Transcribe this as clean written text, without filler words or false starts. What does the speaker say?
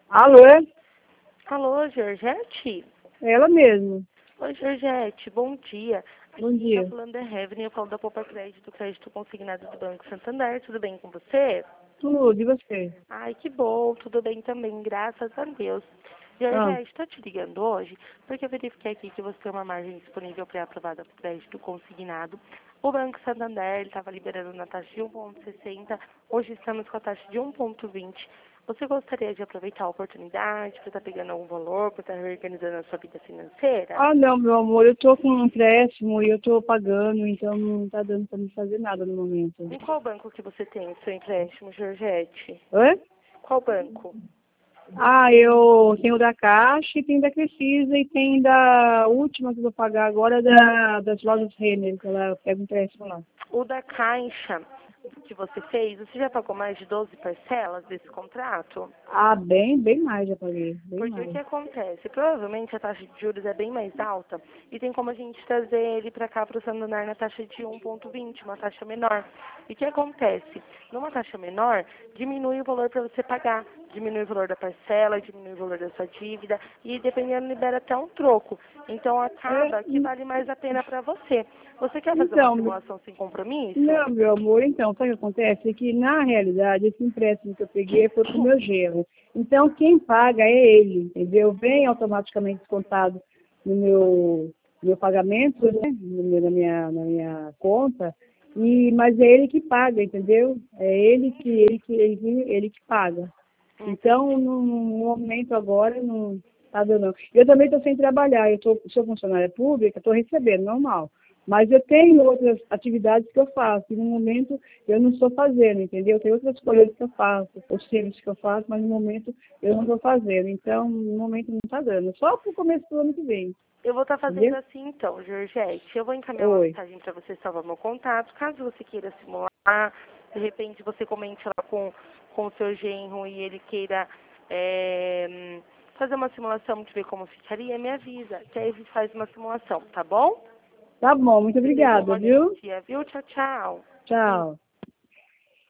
Alô? Alô, Georgette? Ela mesmo. Oi, Georgette, bom dia. Aqui Bom quem tá dia. falando é Heaven, eu falo da Poupa Crédito Consignado do Banco Santander. Tudo bem com você? Tudo, e você? Ai, que bom, tudo bem também, graças a Deus. Ah, Georgette, estou te ligando hoje porque eu verifiquei aqui que você tem uma margem disponível pré-aprovada para crédito consignado. O Banco Santander estava liberando na taxa de 1,60, hoje estamos com a taxa de 1,20. Você gostaria de aproveitar a oportunidade para estar pegando algum valor, para estar reorganizando a sua vida financeira? não, meu amor, eu tô com um empréstimo e eu tô pagando, então não tá dando pra me fazer nada no momento. Em qual banco que você tem o seu empréstimo, Georgette? Oi? Qual banco? Eu tenho da Caixa e tenho da Crefisa e tem da última que eu vou pagar agora das lojas Renner, que ela pega um empréstimo lá. O da Caixa que você fez, você já pagou mais de 12 parcelas desse contrato? Bem mais já paguei, bem Porque o mais. que acontece? Provavelmente a taxa de juros é bem mais alta e tem como a gente trazer ele para cá para o Santander na taxa de 1,20, uma taxa menor. E o que acontece? Numa taxa menor, diminui o valor para você pagar, diminui o valor da parcela, diminui o valor da sua dívida e dependendo libera até um troco. Então É, acaba que vale mais a pena para você. Você quer fazer uma então, simulação sem compromisso? não, meu amor, então, sabe o que acontece? É que, na realidade, esse empréstimo que eu peguei foi pro meu genro. Então, quem paga é ele, entendeu? Vem automaticamente descontado no meu pagamento, né? Na minha conta, mas é ele que paga, entendeu? É ele que paga. Então, no momento agora, não tá dando. Não. Eu também estou sem trabalhar, sou funcionária pública, estou recebendo, normal. Mas eu tenho outras atividades que eu faço, e no momento eu não estou fazendo, entendeu? Tem outras coisas que eu faço, os serviços que eu faço, mas no momento eu não estou fazendo. Então, no momento não está dando. Só para o começo do ano que vem, Eu vou estar fazendo entendeu? assim então, Georgette. Eu vou encaminhar uma Oi. mensagem para você salvar meu contato. Caso você queira simular, de repente você comente lá com o seu genro e ele queira fazer uma simulação de ver como ficaria, me avisa, que aí a gente faz uma simulação, tá bom? Tá bom, muito Tenha obrigada, um ótimo viu? dia, viu? Tchau, tchau. Tchau.